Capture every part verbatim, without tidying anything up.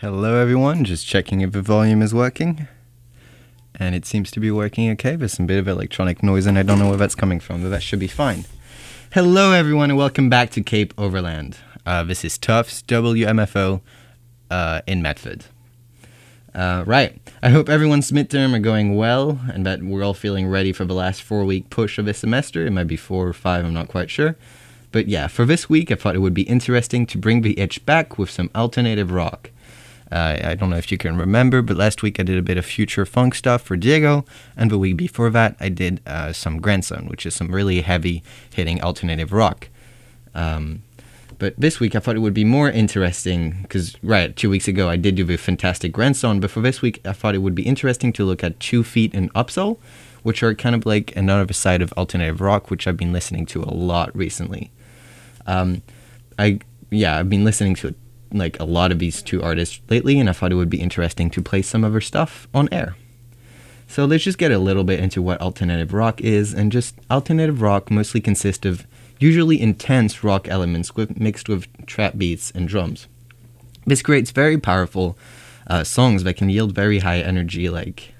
Hello everyone, just checking if the volume is working. And it seems to be working okay. There's some bit of electronic noise and I don't know where that's coming from, but that should be fine. Hello everyone and welcome back to Cape Overland. Uh, this is Tufts W M F O uh, in Medford. Uh, right, I hope everyone's midterm are going well and that we're all feeling ready for the last four week push of the semester. It might be four or five, I'm not quite sure. But yeah, for this week I thought it would be interesting to bring the itch back with some alternative rock. Uh, I don't know if you can remember, but last week I did a bit of future funk stuff for Diego, and the week before that I did uh, some Grandson, which is some really heavy-hitting alternative rock. Um, but this week I thought it would be more interesting, because, right, two weeks ago I did do the fantastic Grandson, but for this week I thought it would be interesting to look at Two Feet and Upsell, which are kind of like another side of alternative rock, which I've been listening to a lot recently. Um, I, yeah, I've been listening to like a lot of these two artists lately, and I thought it would be interesting to play some of their stuff on air. So let's just get a little bit into what alternative rock is, and just alternative rock mostly consists of usually intense rock elements with, mixed with trap beats and drums. This creates very powerful uh, songs that can yield very high energy, like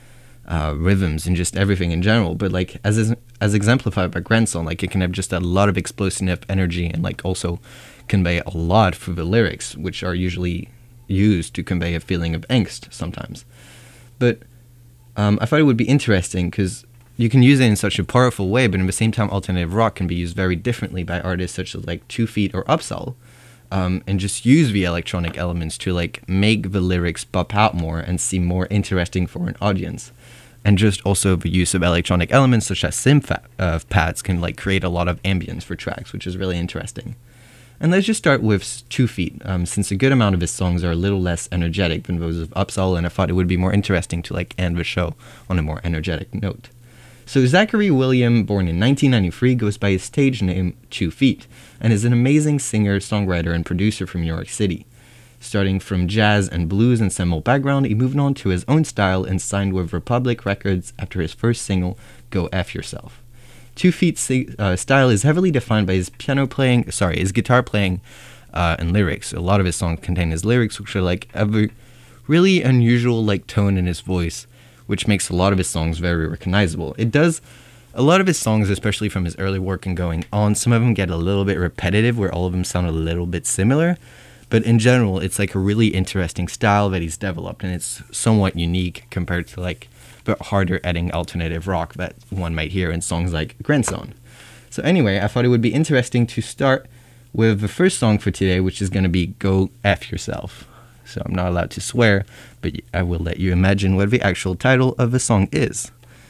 uh, rhythms and just everything in general. But like as is, as exemplified by Grandson, like it can have just a lot of explosive energy and like also convey a lot through the lyrics, which are usually used to convey a feeling of angst sometimes. But um, I thought it would be interesting because you can use it in such a powerful way, but at the same time alternative rock can be used very differently by artists such as like Two Feet or Upsell, um, and just use the electronic elements to like make the lyrics pop out more and seem more interesting for an audience. And just also the use of electronic elements such as synth uh, pads can like create a lot of ambience for tracks, which is really interesting. And let's just start with Two Feet, um, since a good amount of his songs are a little less energetic than those of Upsell, and I thought it would be more interesting to like end the show on a more energetic note. So Zachary William, born in nineteen ninety-three, goes by his stage name Two Feet, and is an amazing singer, songwriter, and producer from New York City. Starting from jazz and blues ensemble background, he moved on to his own style and signed with Republic Records after his first single, Go F Yourself. Two Feet's uh, style is heavily defined by his piano playing, sorry, his guitar playing uh, and lyrics. A lot of his songs contain his lyrics, which are like a really unusual like tone in his voice, which makes a lot of his songs very recognizable. It does, a lot of his songs, especially from his early work and going on, some of them get a little bit repetitive, where all of them sound a little bit similar. But in general, it's like a really interesting style that he's developed, and it's somewhat unique compared to like the harder editing alternative rock that one might hear in songs like Grandson. So anyway, I thought it would be interesting to start with the first song for today, which is going to be Go F Yourself. So I'm not allowed to swear, but I will let you imagine what the actual title of the song is.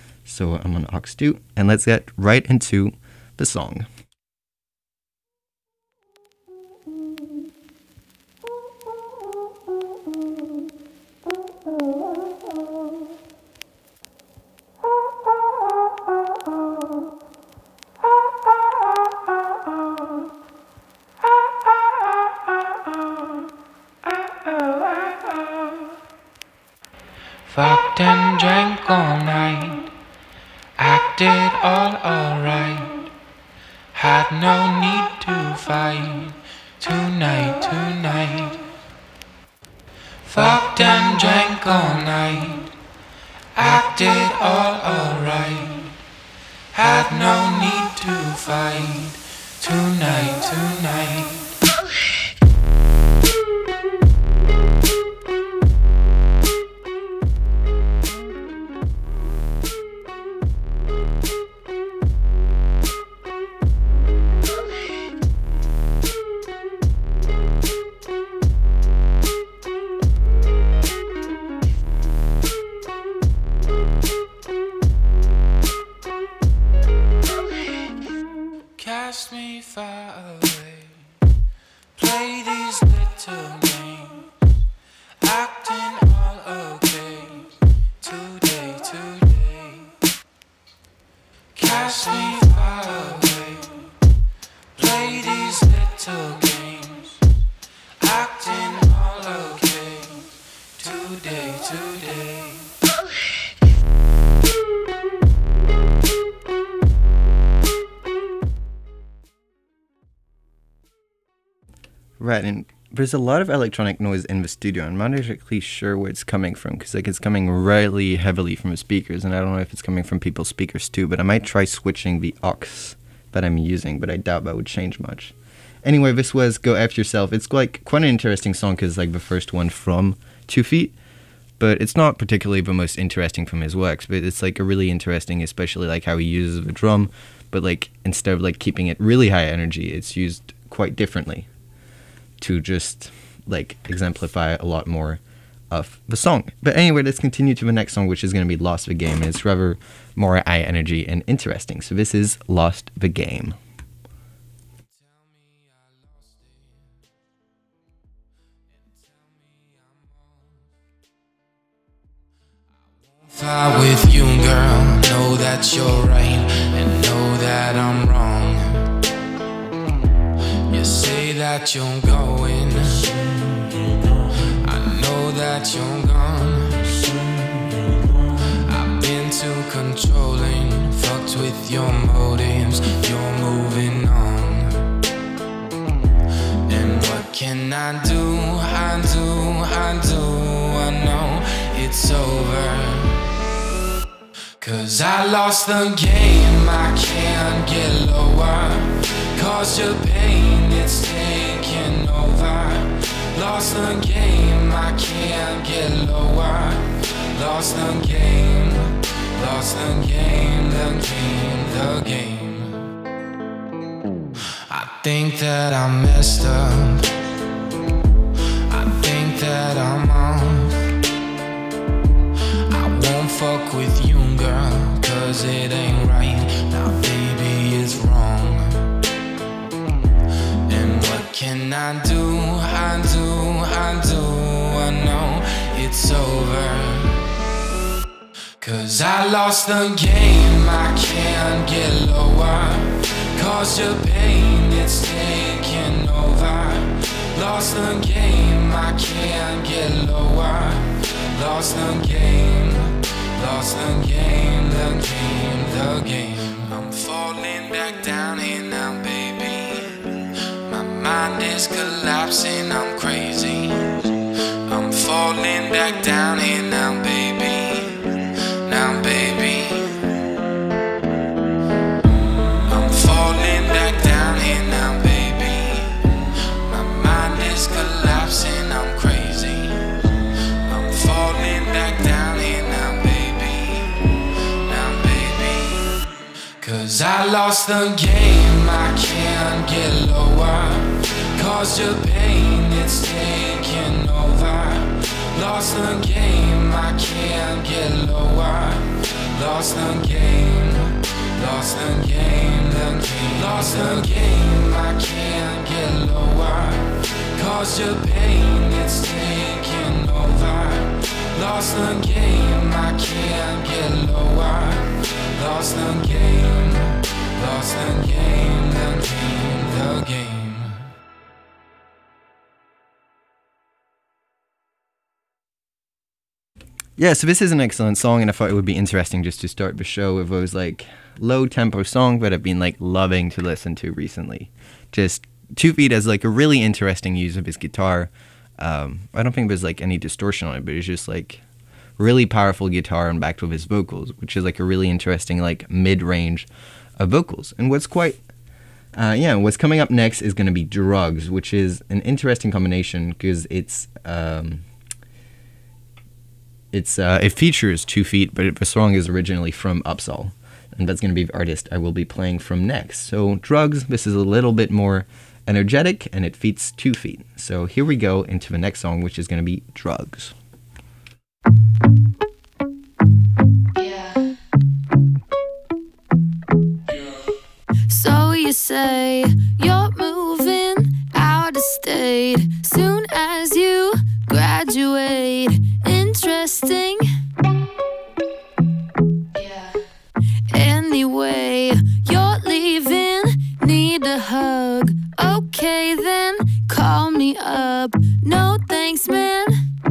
So I'm on aux two, and let's get right into the song. Fucked and drank all night, acted all alright, had no need to fight, tonight, tonight. Fucked and drank all night, acted all alright, had no need to fight, tonight, tonight. Cast me far away, play these little games, acting all okay, today, today. Cast me far away, play these little games, acting all okay, today, today. Right, and there's a lot of electronic noise in the studio. I'm not exactly sure where it's coming from because like it's coming really heavily from the speakers, and I don't know if it's coming from people's speakers too. But I might try switching the aux that I'm using, but I doubt that would change much. Anyway, this was Go F Yourself. It's like quite an interesting song because like the first one from Two Feet, but it's not particularly the most interesting from his works. But it's like a really interesting, especially like how he uses the drum, but like instead of like keeping it really high energy, it's used quite differently to just like exemplify a lot more of the song. But anyway, let's continue to the next song, which is going to be Lost the Game, and it's rather more high energy and interesting. So this is Lost the Game. Fly with you, girl. Know that you're right and know that I'm wrong. You say that you're going, I know that you're gone. I've been too controlling, fucked with your motives. You're moving on. And what can I do? I do, I do, I know it's over. Cause I lost the game, I can't get lower. Cause your pain, it's taking over. Lost the game, I can't get lower. Lost the game, lost the game, the game, the game. I think that I messed up, I think that I'm off. I won't fuck with you, girl, cause it ain't right. Now baby, it's wrong. And what can I do? I do, I do, I know it's over. Cause I lost the game, I can't get lower. Cause your pain, it's taking over. Lost the game, I can't get lower. Lost the game, lost the game, the game, the game. I'm falling back down here now, baby. My mind is collapsing, I'm crazy. I'm falling back down here now, baby. Now, baby. I'm falling back down here now, baby. My mind is collapsing, I'm crazy. I'm falling back down here now, baby. Now, baby. Cause I lost the game, I can't get lower. Cause your pain, it's taking over. Lost the game, I can't get lower. Lost the game, lost the game, the game. Lost the game, I can't get lower. Cause your pain, it's taking over. Lost the game, I can't get lower. Lost the game, lost the game, the game, the game. Yeah, so this is an excellent song, and I thought it would be interesting just to start the show with those like low tempo songs that I've been like loving to listen to recently. Just Two Feet has like a really interesting use of his guitar. Um, I don't think there's like any distortion on it, but it's just like really powerful guitar and backed with his vocals, which is like a really interesting like mid-range of vocals. And what's quite, uh, yeah, what's coming up next is going to be Drugs, which is an interesting combination because it's. Um, It's uh, it features Two Feet, but the song is originally from Upsal, and that's going to be the artist I will be playing from next. So Drugs, this is a little bit more energetic, and it feats Two Feet. So here we go into the next song, which is going to be Drugs. Yeah. So you say you're moving out of state soon as you graduate. Interesting. Yeah. Anyway, you're leaving, need a hug. Okay then, call me up. No thanks, man.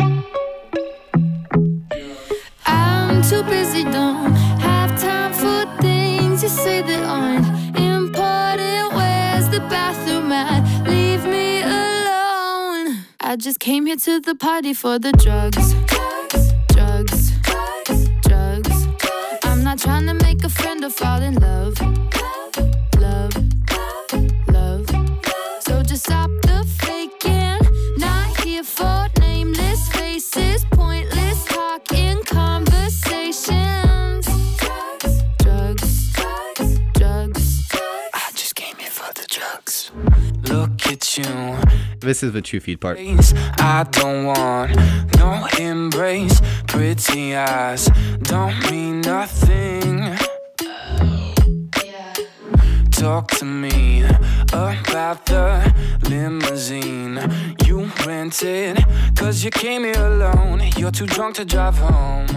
I'm too busy, don't have time for things you say that aren't important. Where's the bathroom at? Leave me alone. I just came here to the party for the drugs. Drugs, drugs. I'm not trying to make a friend or fall in love. Love, love. So just stop the faking. Not here for nameless faces, pointless talking conversations. Drugs, drugs. I just came here for the drugs. Look at you. This is the two feet part. I don't want no embrace. Pretty eyes don't mean nothing. Talk to me about the limousine you rented, cause you came here alone. You're too drunk to drive home.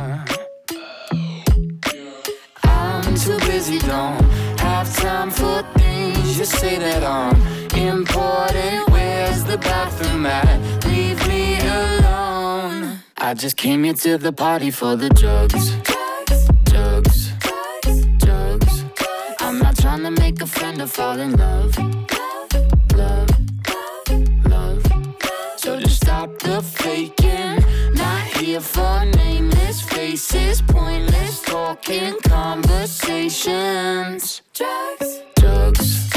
I'm too busy, don't have time for things you say that I'm important. Where's the bathroom at? Leave me alone. I just came here to the party for the drugs. Drugs, drugs. I'm not trying to make a friend or fall in love. Love, love. So just stop the faking. Not here for nameless faces, pointless talking conversations. Drugs, drugs,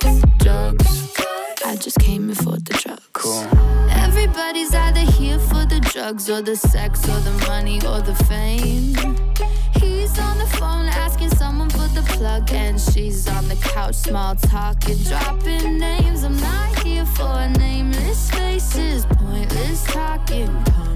drugs. I just came here for the drugs. Cool. Everybody's either here for the drugs or the sex or the money or the fame. He's on the phone asking someone for the plug, and she's on the couch small talking, dropping names. I'm not here for nameless faces, pointless talking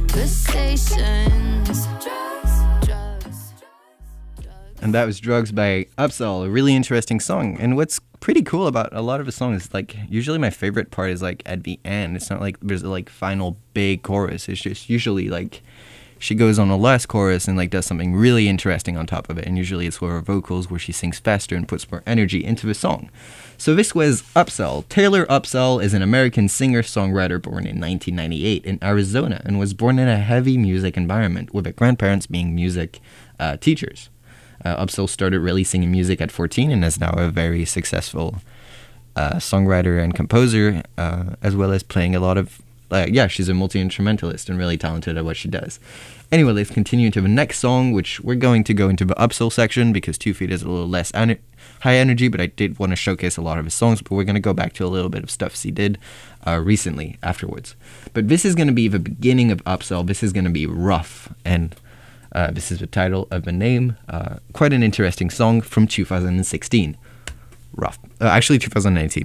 conversations. Drugs, drugs, drugs. And that was Drugs by Upsell, a really interesting song. And what's pretty cool about a lot of the songs, like usually my favorite part is like at the end. It's not like there's a like final big chorus. It's just usually like she goes on the last chorus and like does something really interesting on top of it. And usually it's with her vocals where she sings faster and puts more energy into the song. So this was Upsell. Taylor Upsell is an American singer-songwriter born in nineteen ninety-eight in Arizona and was born in a heavy music environment with her grandparents being music uh, teachers. Uh, Upsell started really singing music at fourteen and is now a very successful uh, songwriter and composer, uh, as well as playing a lot of, uh, yeah, she's a multi-instrumentalist and really talented at what she does. Anyway, let's continue to the next song, which we're going to go into the Upsell section because Two Feet is a little less en- high energy, but I did want to showcase a lot of his songs, but we're going to go back to a little bit of stuff he did uh, recently afterwards. But this is going to be the beginning of Upsell. This is going to be rough, and Uh, this is the title of the name. Uh, quite an interesting song from two thousand sixteen. Rough. Uh, actually, two thousand nineteen.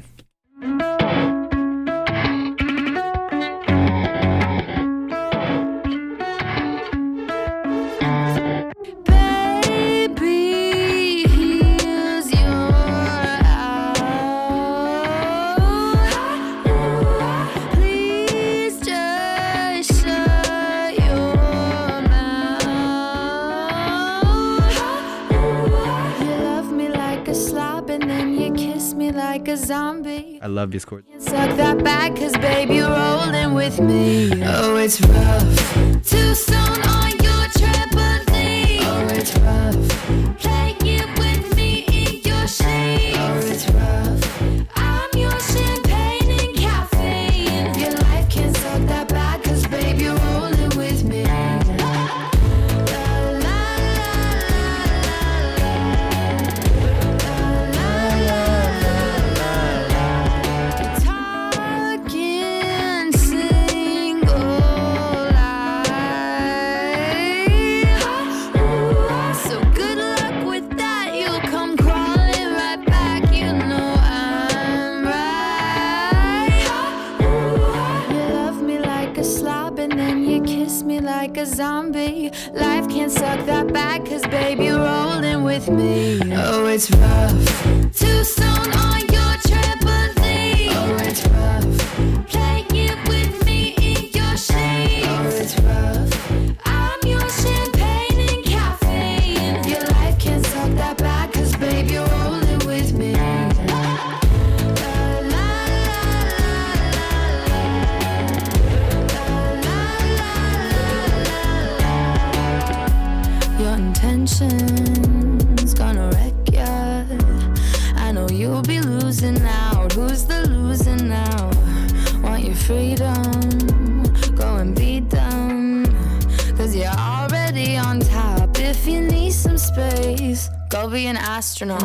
Baby, here's your house. Please just shut your mouth. You love me like a slob and then you kiss me like a zombie. I love this chord. Suck that back, cause baby, you're rolling with me. Oh, it's rough. Too soon on your trampoline. Oh, it's rough. Playing it with me in your shades. Oh, it's rough. I'm your champagne and caffeine. Your life can suck that back, cause baby, you're rolling with me. La, la, la, la, la, la. Talking single life. So good luck with that. You'll come crawling right back. You know I'm right. You love me like a slob and then you kiss me like a zombie. Life can't suck that back, cause baby, you're rolling with me. Oh, it's rough. Too soon on your trampoline. Oh, it's rough. Playing it with me in your shades. Oh, it's rough. I'm your champagne and caffeine. Your life can't suck that back, cause baby, you're rolling with me. La, la, la, la, la, la. Your intentions gonna wreck ya. I'll be an astronaut.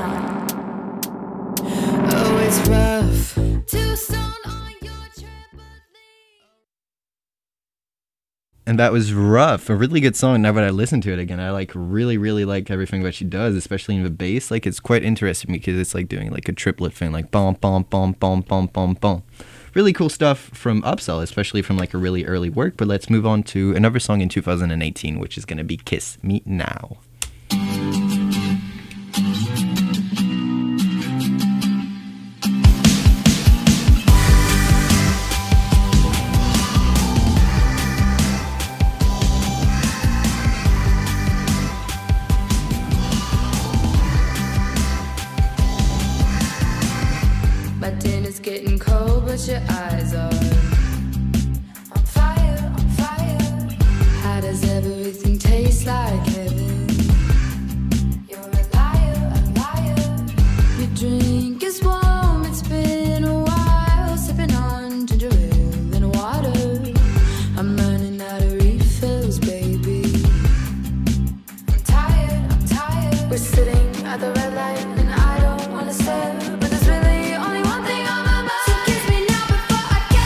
Oh, it's rough. Two stone on your trip. And that was Rough, a really good song. Now that I listen to it again, I like really, really like everything that she does, especially in the bass. Like, it's quite interesting because it's like doing like a triplet thing, like bom, bom, bom, bom, bom, bom, bom. Really cool stuff from Upsell, especially from like a really early work. But let's move on to another song in two thousand eighteen, which is going to be Kiss Me Now. My dinner's getting cold, but your eyes are on fire, on fire. How does everything taste like heaven? You're a liar, a liar. Your drink is warm, it's been a while. Sipping on ginger ale and water. I'm running out of refills, baby. I'm tired, I'm tired. We're sitting at the red light and I don't wanna stare, but there's really only one thing on my mind. So kiss me now before I go.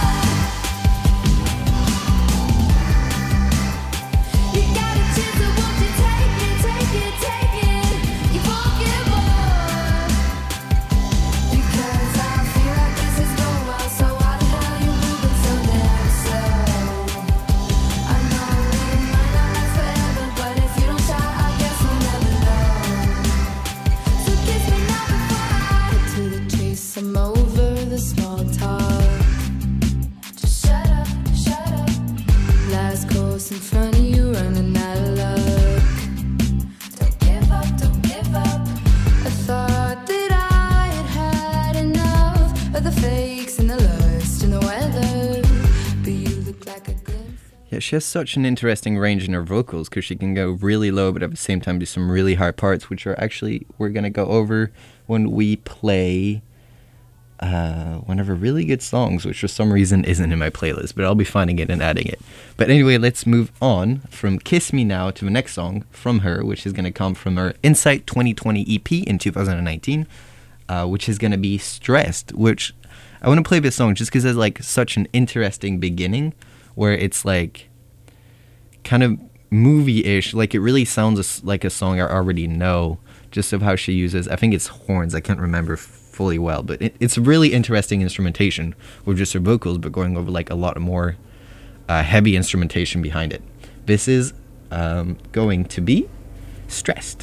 You got a chance, so won't you take it, take it, take it? You won't give up. Because I feel like this is going well, so why the hell you moving so damn slow? I know we might not last forever, but if you don't try, I guess we'll never know. So kiss me now before I get to the chase. I'm over the small talk. Just shut up, shut up. Last course in front of you, running out of luck. Don't give up, don't give up. I thought that I had had enough of the fakes and the lust and the weather, but you look like a glimpse. Yeah, she has such an interesting range in her vocals because she can go really low, but at the same time do some really high parts, which are actually we're gonna go over when we play uh, one of her really good songs, which for some reason isn't in my playlist, but I'll be finding it and adding it. But anyway, let's move on from Kiss Me Now to the next song from her, which is gonna come from her Insight twenty twenty E P in two thousand nineteen, uh, which is gonna be Stressed, which I want to play this song just because it's like such an interesting beginning where it's like kind of movie-ish, like it really sounds as- like a song I already know, just of how she uses, I think it's horns, I can't remember f- fully well, but it, it's really interesting instrumentation with just her vocals, but going over like a lot more uh, heavy instrumentation behind it. This is um, going to be Stressed.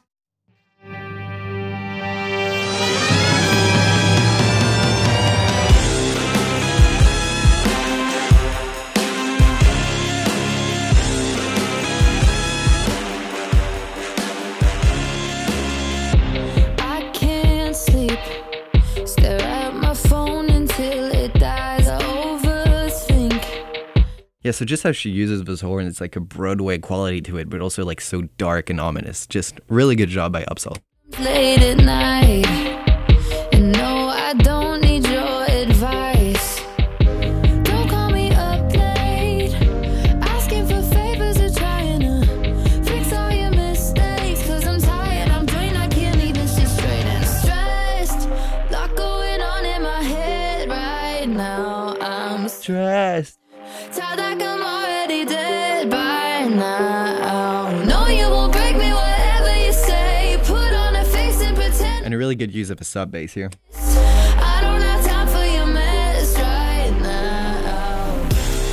I can't sleep. Stare at my phone until it dies. I overthink. Yeah, so just how she uses this horn, it's like a Broadway quality to it, but also like so dark and ominous. Just really good job by Upsell. Late at night. And no, I don't need your advice. Don't call me up late. Asking for favors or trying to fix all your mistakes. Cause I'm tired, I'm drained, I can't even sit straight and stressed. Lot going on in my head right now. I'm Stressed. tired like I'm already dead by now. No, you won't break me, whatever you say. Put on a face and pretend. And a really good use of a sub bass here. I don't have time for your mess right now.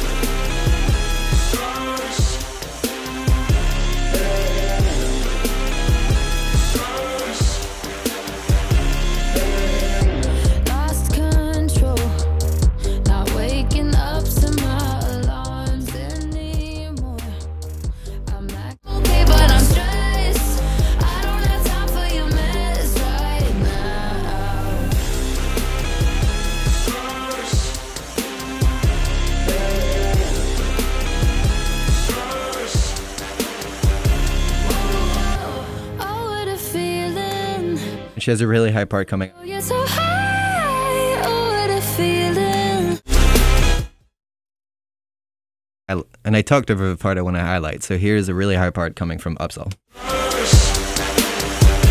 Lost control, not waking up to my alarms anymore. I'm not okay, but I'm stressed. I don't have time for your mess right now. Oh, what a feeling. And she has a really high part coming. You're so high. Oh, what a feeling. I, and I talked over the part I want to highlight, so here's a really high part coming from Upsell.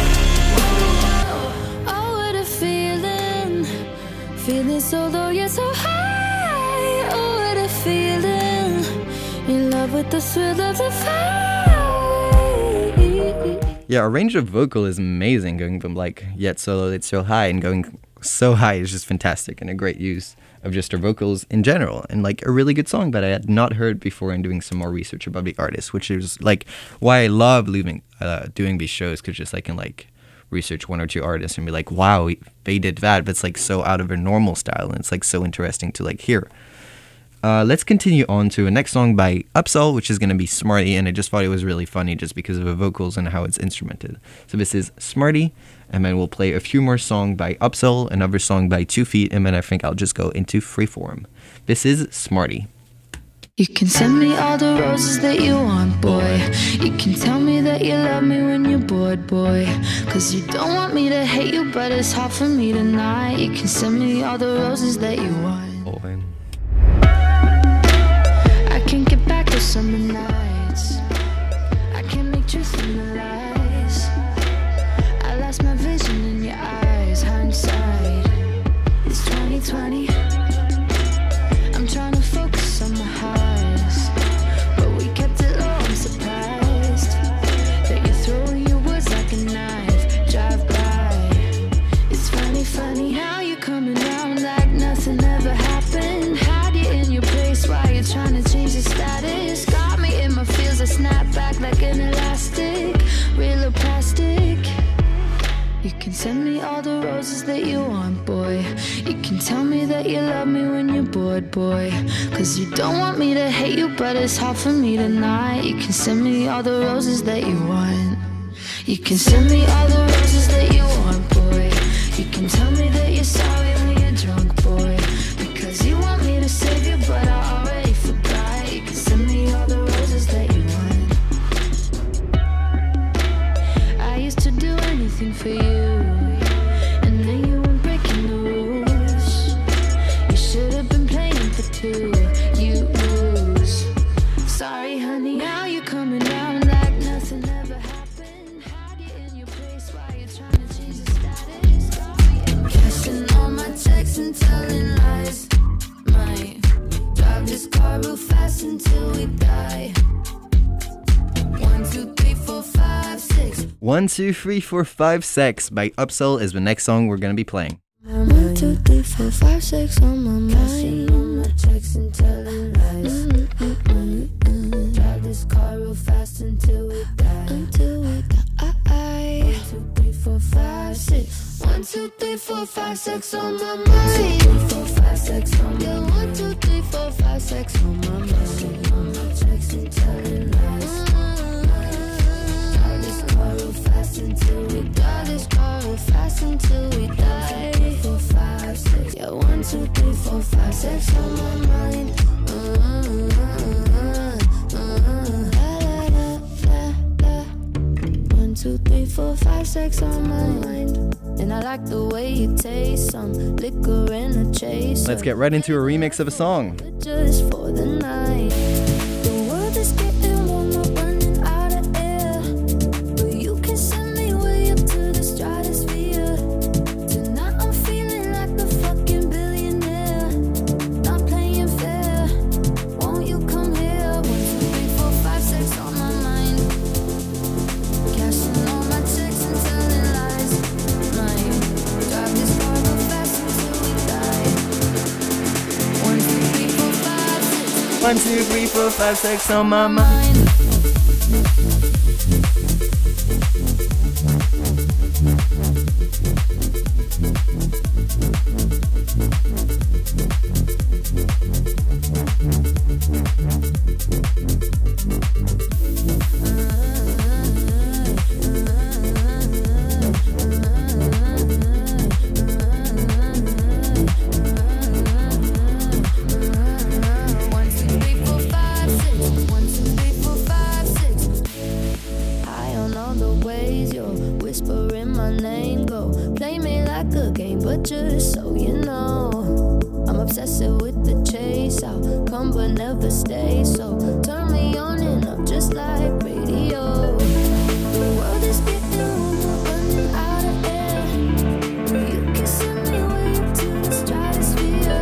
solo, you're so high. Oh, what a feeling. In love with the thrill of the fight. Yeah, our range of vocal is amazing, going from like yet solo, it's so high, and going so high is just fantastic, and a great use of just her vocals in general, and like a really good song that I had not heard before, and doing some more research about the artist, which is like why I love leaving, uh, doing these shows, because just I can like research one or two artists and be like, wow, they did that, but it's like so out of their normal style, and it's like so interesting to like hear. Uh, let's continue on to a next song by Upsell, which is going to be Smarty, and I just thought it was really funny just because of the vocals and how it's instrumented. So this is Smarty, and then we'll play a few more songs by Upsell, another song by Two Feet, and then I think I'll just go into freeform. This is Smarty. You can send me all the roses that you want, boy. You can tell me that you love me when you're bored, boy. Cause you don't want me to hate you, but it's hard for me tonight. You can send me all the roses that you want. Oh, man. I can't get back to summer nights. I can't make truth in the lies. I lost my vision in your eyes. Hindsight, it's twenty twenty. I'm trying to focus on my highs, but we kept it low. I'm surprised that you throw your words like a knife. Drive by. It's funny, funny how you coming around like nothing ever happened. Hide you in your place while you're trying to change the status. Got me in my feels, I snap back like an elastic, real or plastic. You can send me all the roses that you want, boy. You can tell me that you love me when you're bored, boy. Cause you don't want me to hate you, but it's hard for me tonight. You can send me all the roses that you want. You can send me all the roses that you want, boy. You can tell me that you're sorry when you're drunk, boy. Because you want me to save you, but I already forgot. You can send me all the roses that you want. I used to do anything for you, and then you were breaking the rules. You should have been playing for two. You lose. Sorry, honey, now you're coming down like nothing ever happened. Hide you in your place while you're trying to change the status. Cashing all my checks and telling lies. Might drive this car real fast until we die. One, two, three, four, five, six. One, two, three, four, five, six by Upsell is the next song we're going to be playing. One, two, three, four, five, six on my mind. On my checks and telling lies. Drive this car real fast until we die. Until we die. One, two, three, four, five, six. One, two, three, four, five, six on my mind. One, two, three, four, five, six on my mind. One, two, three, four, five, six on my mind. On my checks and telling lies. Drive this car real fast until we die. This car real fast until we die. Four, five, six. Yeah, one, two, three, four, five, six on my mind. Uh, uh, uh, uh, One, two, three, four, five, six on my mind. And I like the way you taste some liquor in a chase. Let's get right into a remix of a song. Just for the night. The world is getting warmer, running out of air. But you can send me way up to the stratosphere. Tonight I'm feeling like a fucking billionaire. Not playing fair. Won't you come here? One, two, three, four, five, six on my mind. Cashing all my checks and telling lies. Mine. Drive this car real fast until we die. One, two, three, four, five, six. One, two, three, four, five, six on my mind. One, two, three, four, five, six. One, two, three, four, five, six. High on all the ways you're whispering my name. Go play me like a game, but just so you know, I'm obsessed with the chase. I'll come but never stay. So turn me on and up just like radio. The world is getting warmer, running out of air. You can send me way up to the stratosphere.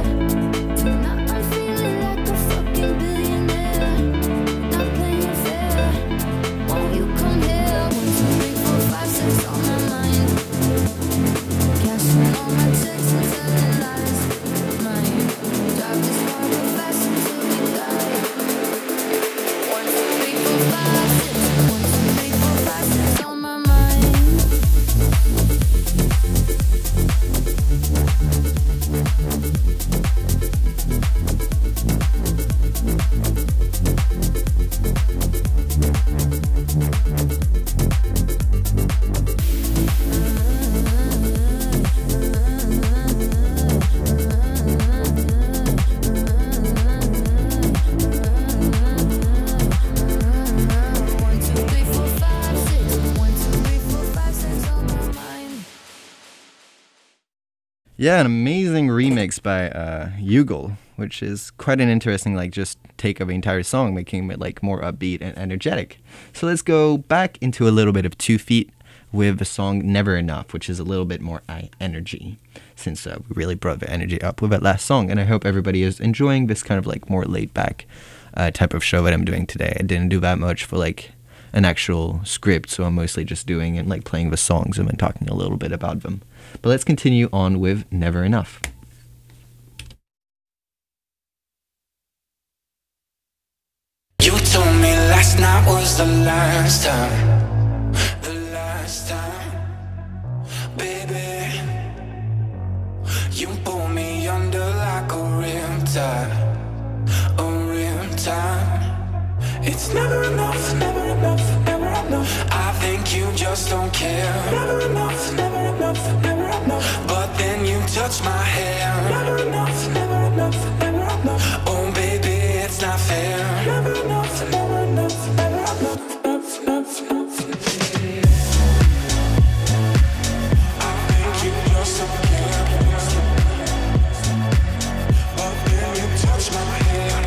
Yeah, an amazing remix by uh, Yugal, which is quite an interesting, like, just take of the entire song, making it, like, more upbeat and energetic. So let's go back into a little bit of Two Feet with the song Never Enough, which is a little bit more high energy, since uh, we really brought the energy up with that last song. And I hope everybody is enjoying this kind of, like, more laid-back uh, type of show that I'm doing today. I didn't do that much for, like, an actual script, so I'm mostly just doing and, like, playing the songs and then talking a little bit about them. But let's continue on with Never Enough. You told me last night was the last time, the last time, baby. You pull me under like a riptide, a riptide. It's never enough, never enough, never enough. I think you just don't care. Never enough, never enough, never enough. But then you touch my hair. Never enough, never enough, never enough. Oh baby, it's not fair. Never enough, never enough, never enough, enough, enough, enough. I think you just don't care. But then you touch my hair.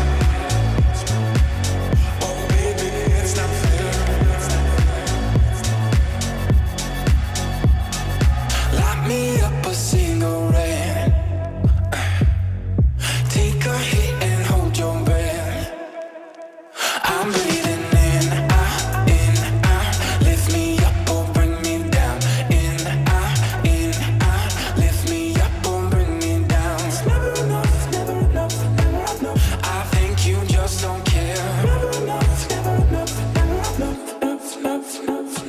Me up a cigarette, take a hit and hold your breath. I'm breathing in, out, in, out. Lift me up or bring me down. In, out, in, out. Lift me up or bring me down. It's never enough, never enough, never enough. I think you just don't care. Never enough, never enough, never enough, enough, enough, enough.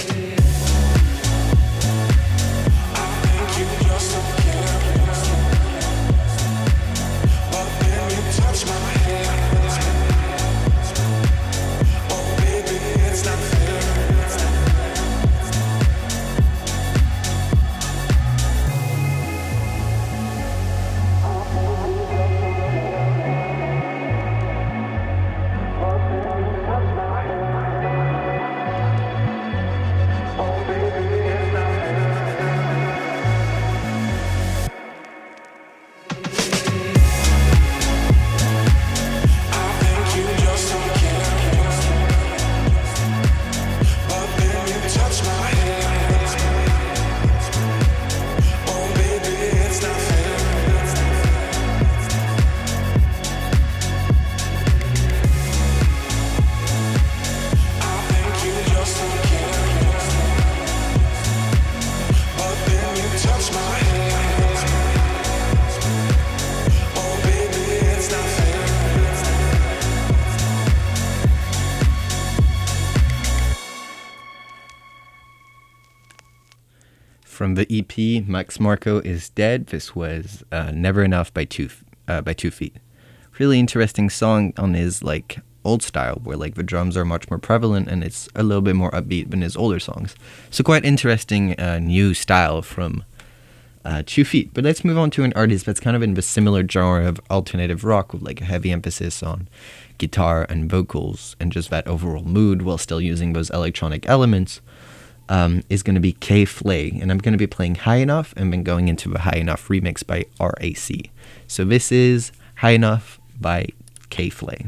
From the E P, Max Marco is Dead. This was uh, Never Enough by Two uh, by Two Feet. Really interesting song on his like old style, where like the drums are much more prevalent and it's a little bit more upbeat than his older songs. So quite interesting uh, new style from uh, Two Feet. But let's move on to an artist that's kind of in the similar genre of alternative rock, with like a heavy emphasis on guitar and vocals and just that overall mood while still using those electronic elements. Um, is going to be K-Flay, and I'm going to be playing High Enough and then going into the High Enough remix by R A C. So this is High Enough by K-Flay.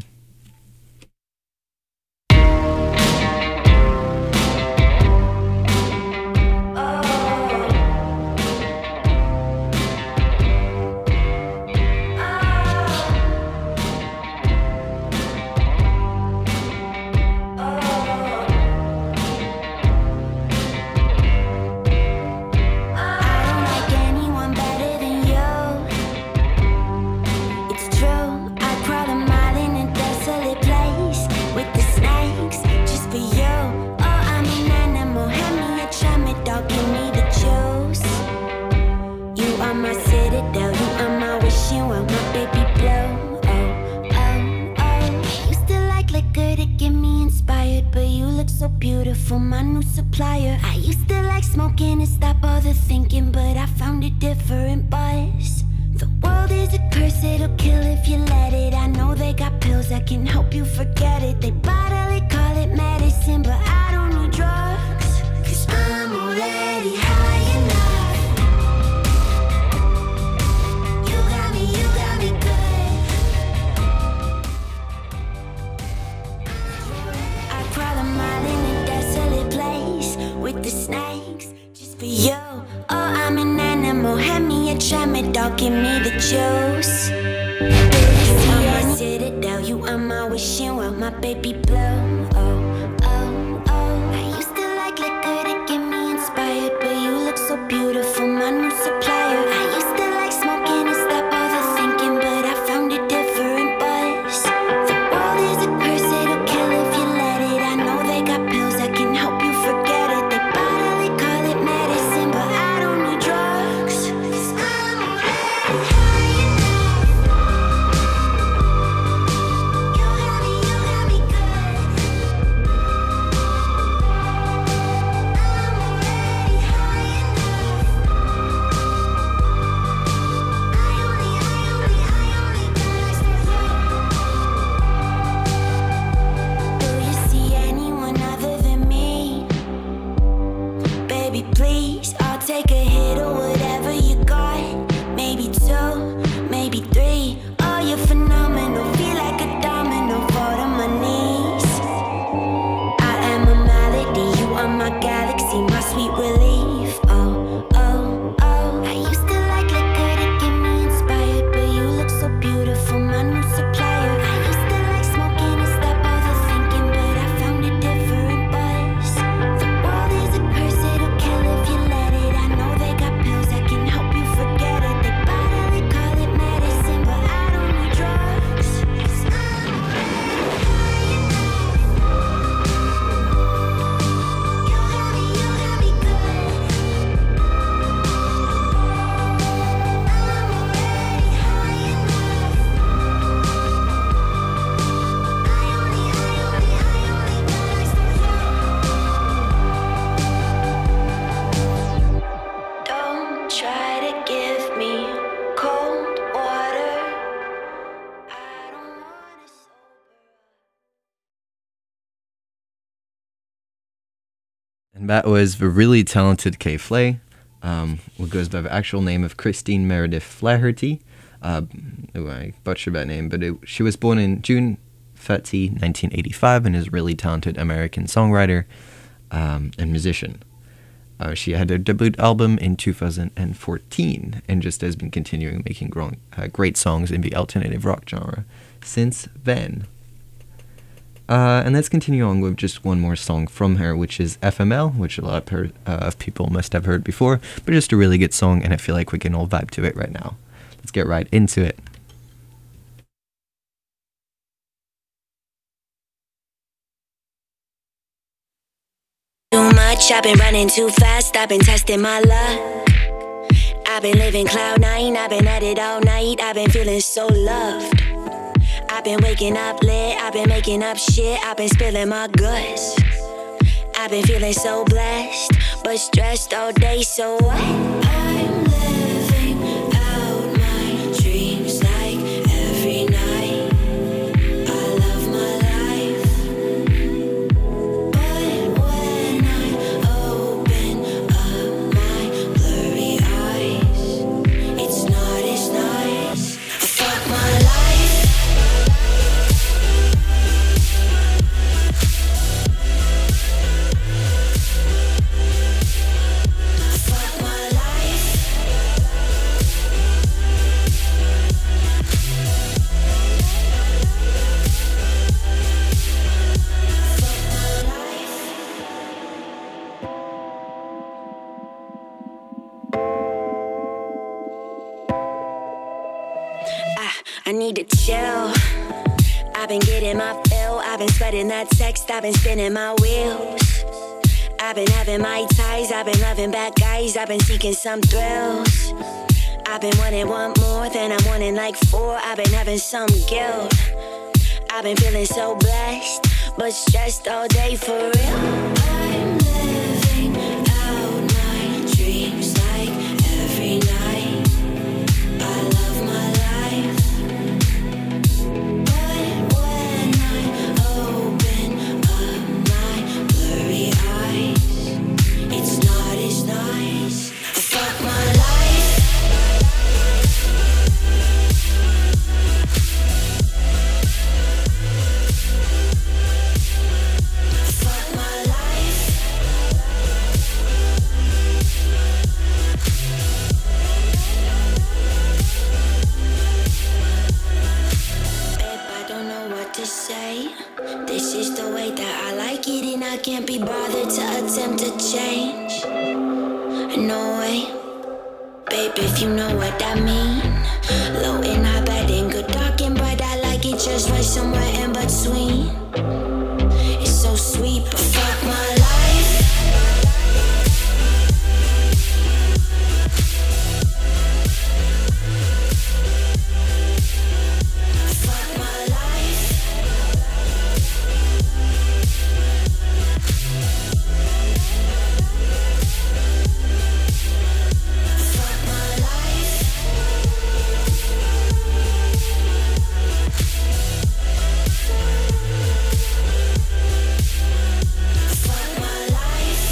Beautiful, my new supplier. I used to like smoking and stop all the thinking, but I found a different buzz. The world is a curse, it'll kill if you let it. I know they got pills that can help you forget it. They bottle it, call it medicine, but I don't need drugs, 'cause I'm already high enough. more, hand me a tramadol, give me the juice. You are my citadel, you are my wishing well, my baby blue. Oh, oh, oh. I used to like liquor to get me inspired, but you look so beautiful, my new supplier. I used to like smoking and stop all the thinking, but I found a different buzz. The world is a curse, it'll kill if you let it. I know they got pills that can help you forget it. They bodily call it medicine, but I don't need drugs. 'Cause I'm already high enough. You got me, you got me good. I'm already high enough. I only, I only, I only got eyes for you. Do you see anyone other than me? Baby, please, I'll take a hit of whatever you got. Maybe two, maybe three. Oh, you're phenomenal, feel like a domino, fall to my knees. I am a melody, you are my galaxy, my sweet relief. Oh, oh, oh. I used to like liquor to get me inspired, but you look so beautiful, my new supplier. I used to like smoking and stop all the thinking, but I found a different buzz. The world is a curse, it'll kill if you let it. I know they got pills that can help you forget it. They bodily call it medicine, but I don't need drugs. 'Cause I'm already high enough. You got me, you got me good. I'm already high enough. I only, I only, I only got eyes for you. Don't try to give me cold water. I don't wanna sober up. And that was the really talented Kay Flay, um, who goes by the actual name of Christine Meredith Flaherty. Uh, oh, I butchered that name, but it, she was born in June thirtieth, nineteen eighty-five, and is a really talented American songwriter um, and musician. Uh, she had her debut album in two thousand fourteen, and just has been continuing making growing, uh, great songs in the alternative rock genre since then. Uh, and let's continue on with just one more song from her, which is F M L, which a lot of, per- uh, of people must have heard before, but just a really good song, and I feel like we can all vibe to it right now. Let's get right into it. Too much, I've been running too fast, I've been testing my luck. I've been living cloud nine, I've been at it all night, I've been feeling so loved. I've been waking up lit, I've been making up shit, I've been spilling my guts. I've been feeling so blessed, but stressed all day, so what? I'm living out my dreams like every night. I love my life, but when I open up my blurry eyes, it's not as nice. Fuck my life. Fuck my life. Fuck my life. Ah, I need to chill. I've been getting my fill, I've been sweating that sex, I've been spinning my wheels. I've been having my ties, I've been loving bad guys, I've been seeking some thrills. I've been wanting one more, then I'm wanting like four, I've been having some guilt. I've been feeling so blessed, but stressed all day for real. I'm living out my dreams like every night. I love my life, but when I open up my blurry eyes, it's not as nice. Fuck my life. Fuck my life. babe, if you know what I mean. Low in high bed in good talking, but I like it just right somewhere in between. It's so sweet, but fuck my life. Fuck my life. Fuck my life. Fuck my life.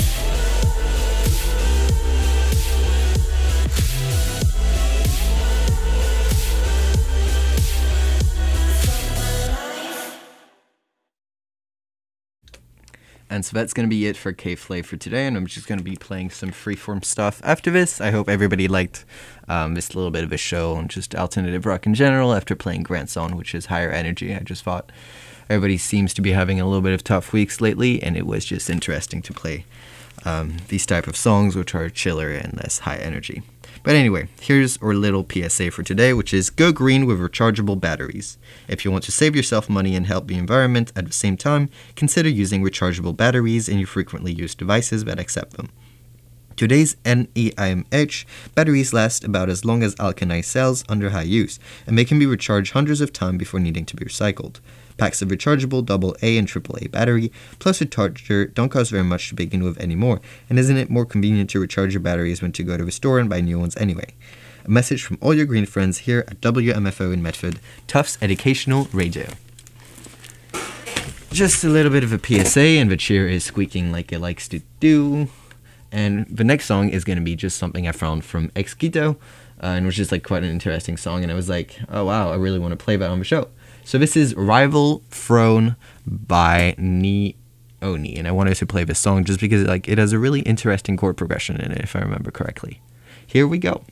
And so that's going to be it for K-Flay for today, and I'm just going to be playing some freeform stuff after this. I hope everybody liked um, this little bit of a show on just alternative rock in general after playing Grant's song, which is Higher Energy. I just thought everybody seems to be having a little bit of tough weeks lately, and it was just interesting to play um, these type of songs, which are chiller and less high energy. But anyway, here's our little P S A for today, which is go green with rechargeable batteries. If you want to save yourself money and help the environment at the same time, consider using rechargeable batteries in your frequently used devices that accept them. Today's N E I M H batteries last about as long as alkaline cells under high use, and they can be recharged hundreds of times before needing to be recycled. Packs of rechargeable double A and triple A battery plus a charger don't cost very much to begin with anymore, and isn't it more convenient to recharge your batteries when to go to the store and buy new ones anyway? A message from all your green friends here at W M F O in Medford, Tufts Educational Radio. Just a little bit of a P S A, and the chair is squeaking like it likes to do. And the next song is going to be just something I found from Exquito, uh, and which is like quite an interesting song, and I was like, oh wow, I really want to play that on the show. So this is Rival Throne by Ni Oni, and I wanted to play this song just because like it has a really interesting chord progression in it, if I remember correctly. Here we go.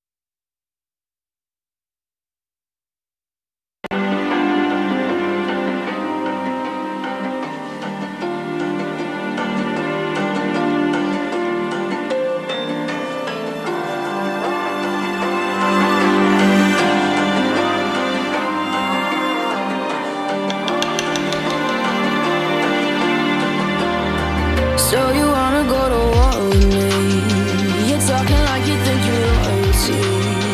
So you wanna go to war with me? You're talking like you think you're royalty.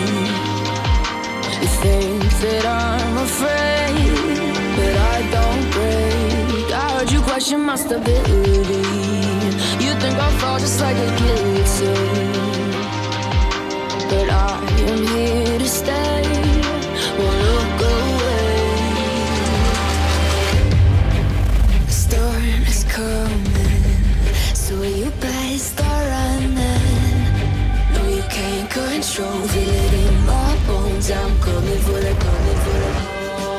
You think that I'm afraid, but I don't break. I heard you question my stability. You think I'll fall just like a guillotine, but I am here to stay. Won't look away. The storm is coming, so you better start running. No, you can't control, feel it in my bones. I'm coming for the, coming for the.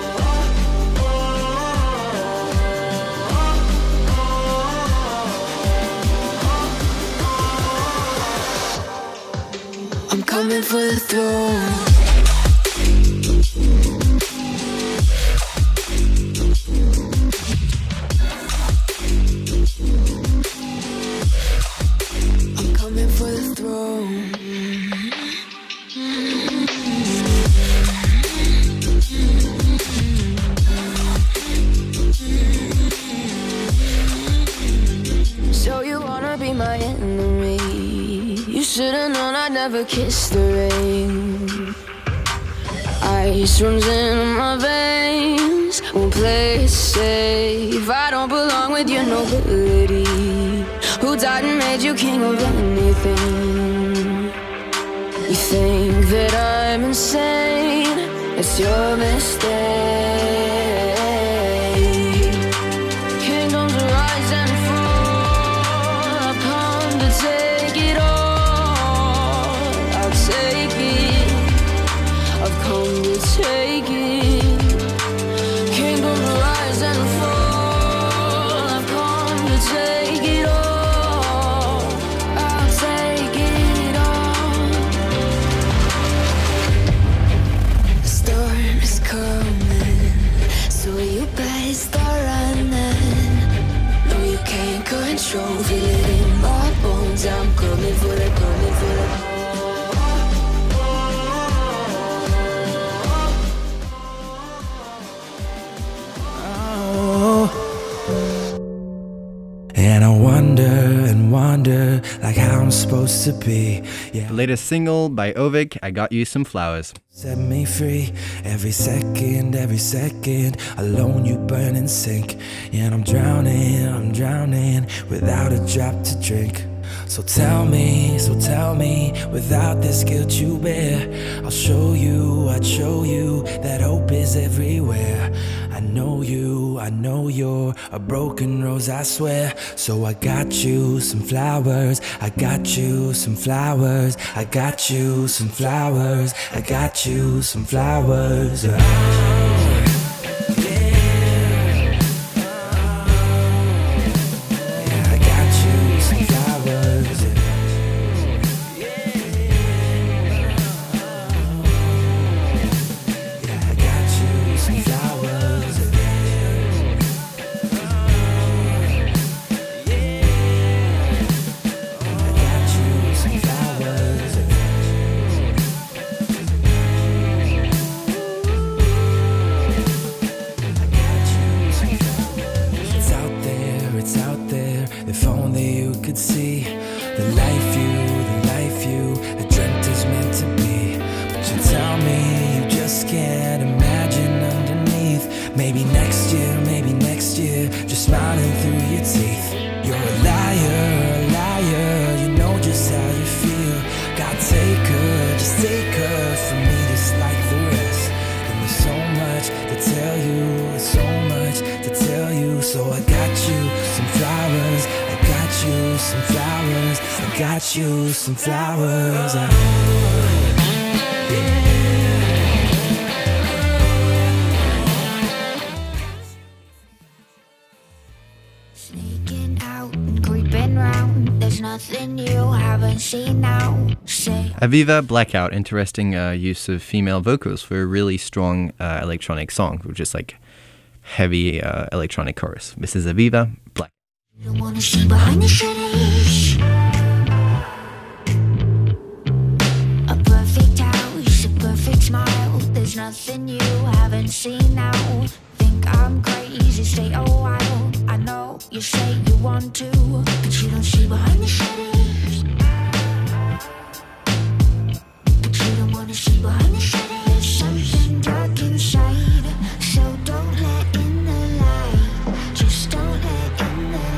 I'm coming for the throne. I'm coming for the throne. So you wanna be my enemy? You should've known I'd never kiss the rain. Ice runs in my veins, won't play it safe. I don't belong with your nobility. Who died and made you king of anything? You think that I'm insane, it's your mistake. Kingdoms rise and fall, I've come to take it all. I'll take it, I've come to take it. Kingdoms rise and fall, I've come to take it all. I'll take it all. The storm is coming, to be. Yeah. The latest single by Ovik, I Got You Some Flowers. Set me free every second, every second. Alone you burn and sink. And I'm drowning, I'm drowning without a drop to drink. So tell me, so tell me, without this guilt you bear, I'll show you, I'd show you that hope is everywhere. I know you, I know you're a broken rose, I swear. So I got you some flowers, I got you some flowers, I got you some flowers, I got you some flowers. Oh, yeah. Yeah, I got you some flowers. Yeah, I got you some flowers. It's out there, it's out there. If only you could see the life you, the life you, the dreamt is meant to be. But you tell me you just can't imagine underneath. Maybe next year, maybe next year, just smiling through your teeth. You're a liar, a liar, you know just how you feel. God, take her, just take her from me just like the rest. And there's so much to tell you, there's so much to tell you. So I got you some flowers, I got you some flowers, I got you some flowers. I Sneaking out and creeping round. There's nothing you haven't seen now. Say Aviva, Blackout, interesting uh, use of female vocals for a really strong uh, electronic song, which is like heavy uh, electronic chorus. This is Aviva, Black. you don't wanna see behind the shutters. A perfect house, a perfect smile. There's nothing you haven't seen now. Think I'm crazy, stay a while. I know you say you want to, but you don't see behind the shutters. But you don't wanna see behind the shutters. Something dark inside, so don't let in the light. Just don't let in the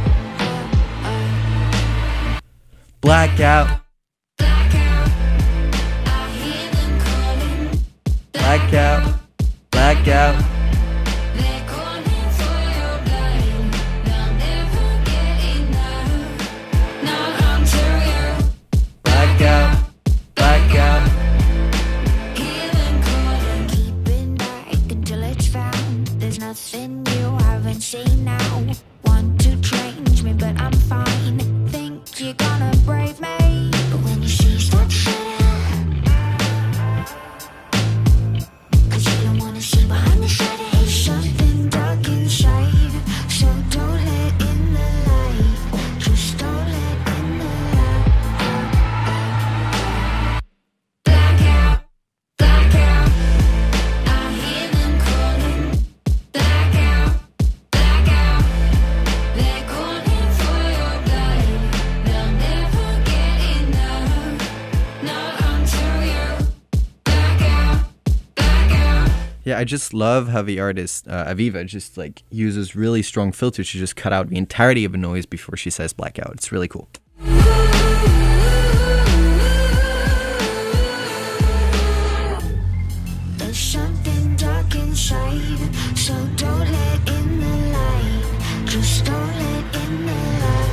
light. Blackout, Blackout, I hear them calling. blackout, blackout. They're calling for your blood. They'll never get enough. Not until you Blackout, blackout. hear them calling. Keeping back until it's found. There's nothing you haven't seen now. Want to change me, but I'm fine. Think you're gonna brave me, but when you see start to shut up. 'Cause you don't wanna see behind the shutters. Something dark inside, so don't let in the light. Just don't let in the light. Blackout, blackout, I hear them calling. Blackout, blackout, they're calling for your blood. They'll never get enough. Not until you blackout, blackout. Yeah, I just love how the artist uh, Aviva just like uses really strong filters to just cut out the entirety of a noise before she says blackout. It's really cool. There's something dark inside, so don't let in the light. Just don't let in the light.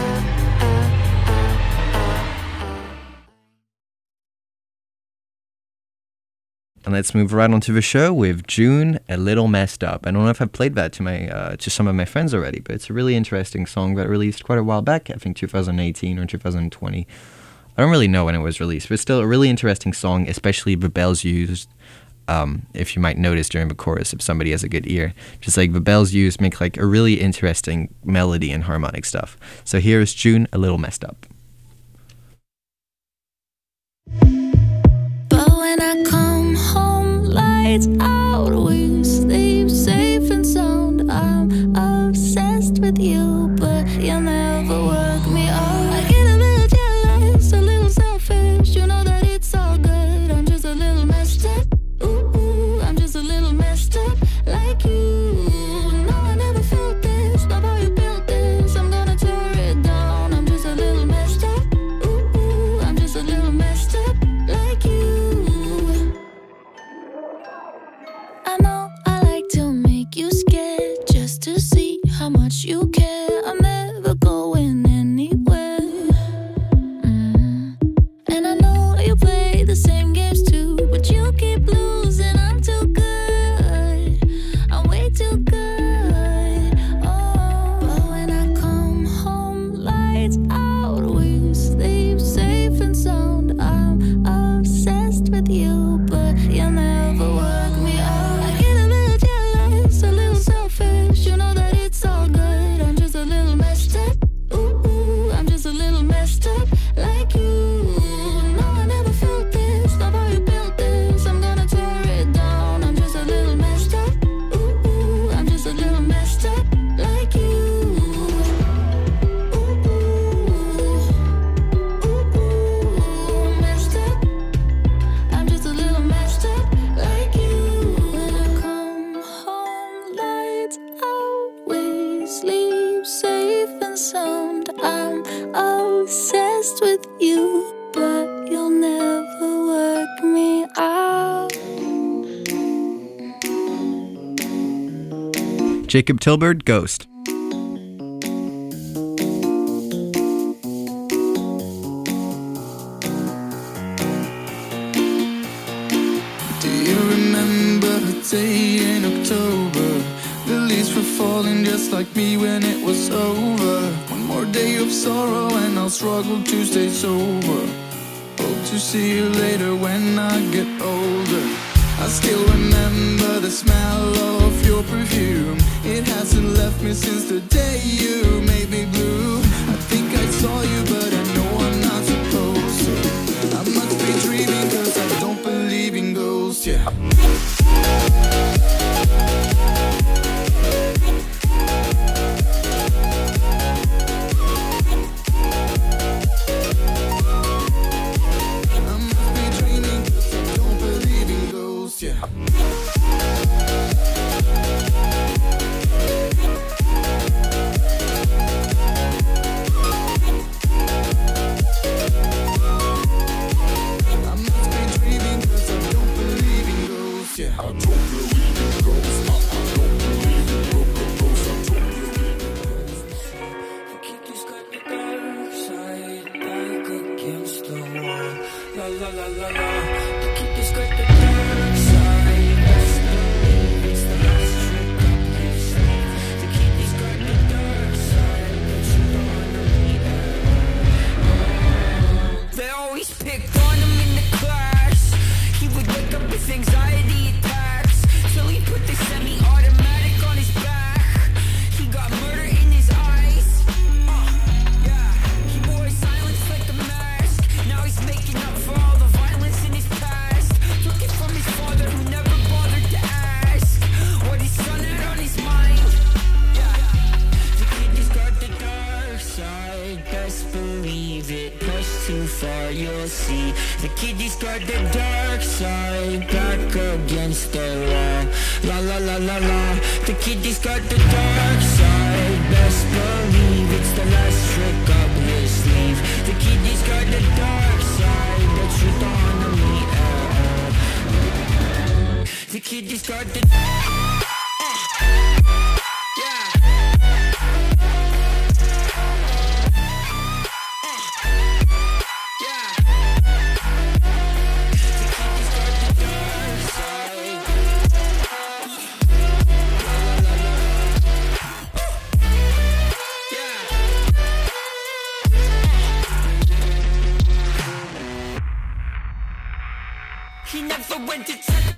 And let's move right on to the show with June, A Little Messed Up. I don't know if I've played that to my uh, to some of my friends already, but it's a really interesting song that released quite a while back, I think two thousand eighteen or two thousand twenty. I don't really know when it was released, but it's still a really interesting song, especially the bells used. Um, if you might notice during the chorus, if somebody has a good ear, just like the bells used make like a really interesting melody and harmonic stuff. So here is June, A Little Messed Up. But when I come home, lights out, we sleep safe and sound. I'm obsessed with you, but you'll never work me out. I get a little jealous, so Jacob Tilburg, Ghost. Do you remember a day in October? The leaves were falling just like me when it was over. One more day of sorrow and I'll struggle to stay sober. Hope to see you later when I get older. I still remember the smell of your perfume. It hasn't left me since the day you made me blue. I think I saw you but I know I'm not supposed to. I must be dreaming cause I don't believe in ghosts, yeah. He never went to church.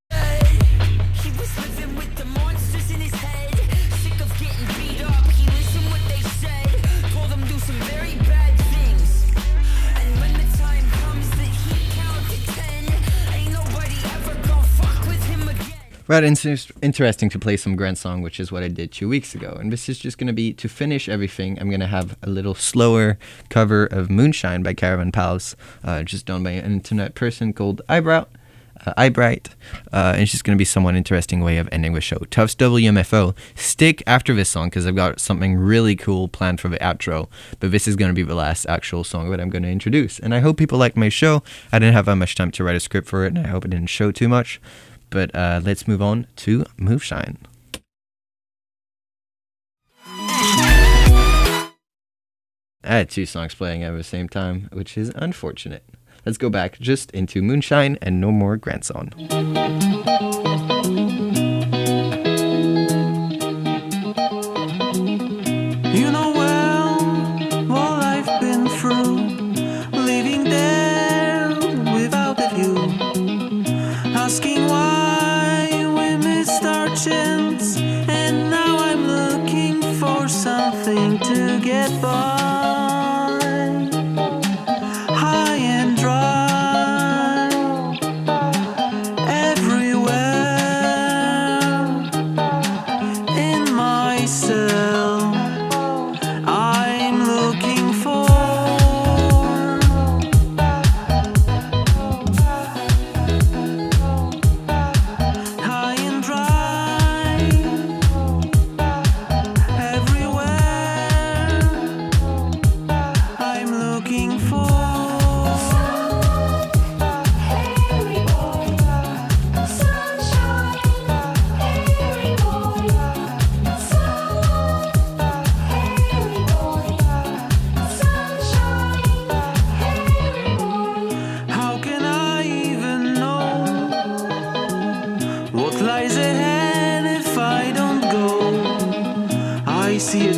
He was living with the monsters in his head. Sick of getting beat up, he listened what they said. Told him do some very bad things. And when the time comes that he counted ten, ain't nobody ever gonna fuck with him again. Right, it's interesting to play some Grant song, which is what I did two weeks ago. And this is just going to be, to finish everything, I'm going to have a little slower cover of Moonshine by Caravan Palace, uh, just done by an internet person called Eyebrow. Uh, Eyebright, uh, and it's just going to be somewhat interesting way of ending the show. Tufts W M F O. Stick after this song because I've got something really cool planned for the outro, but this is going to be the last actual song that I'm going to introduce. And I hope people like my show. I didn't have that much time to write a script for it, and I hope it didn't show too much. But uh, let's move on to Moonshine. I had two songs playing at the same time, which is unfortunate. Let's go back just into Moonshine and no more Grant song. You know well what I've been through, living there without a view, asking why we missed our chance, and now I'm looking for something to get by. High and dry, every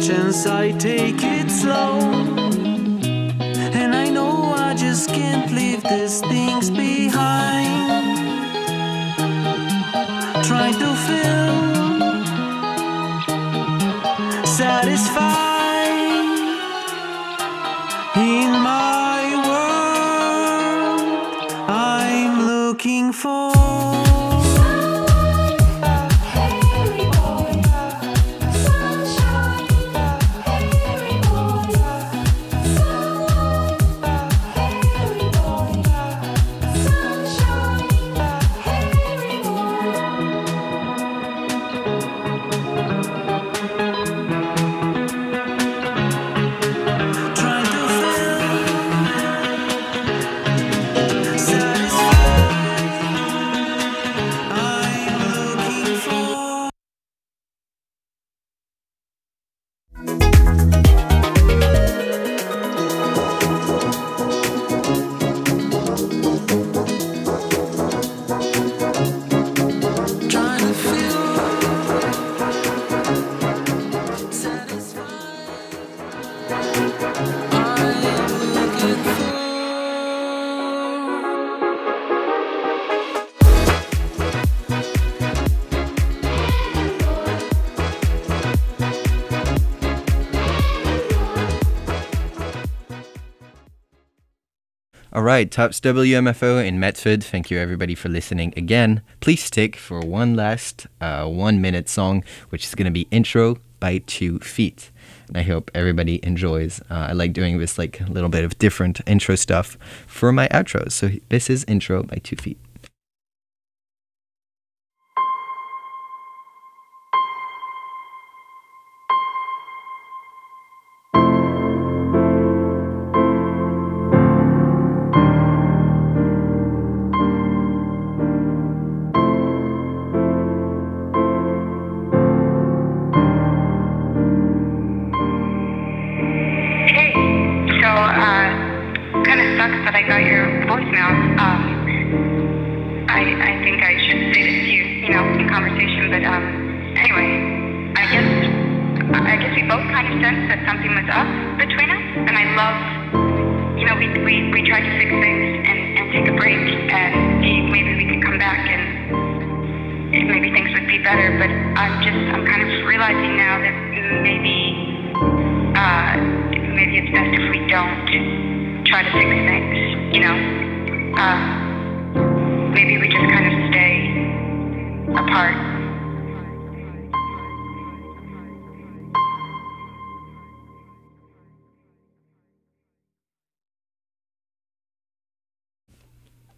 patience, I take it slow. And I know I just can't leave these things behind. Trying to feel satisfied in my world. I'm looking for Alright, Tops W M F O in Medford. Thank you everybody for listening again. Please stick for one last uh, one minute song, which is going to be Intro by Two Feet. And I hope everybody enjoys. Uh, I like doing this like a little bit of different intro stuff for my outros. So this is Intro by Two Feet. That I got your voicemail. Um, I I think I should say this to you, you know, in conversation. But um, anyway, I guess I guess we both kind of sensed that something was up between us, and I love, you know, we we, we tried to fix things and, and take a break, and see maybe we could come back and maybe things would be better. But I'm just I'm kind of realizing now that maybe uh, maybe it's best if we don't try to fix things, you know. Uh, maybe we just kind of stay apart.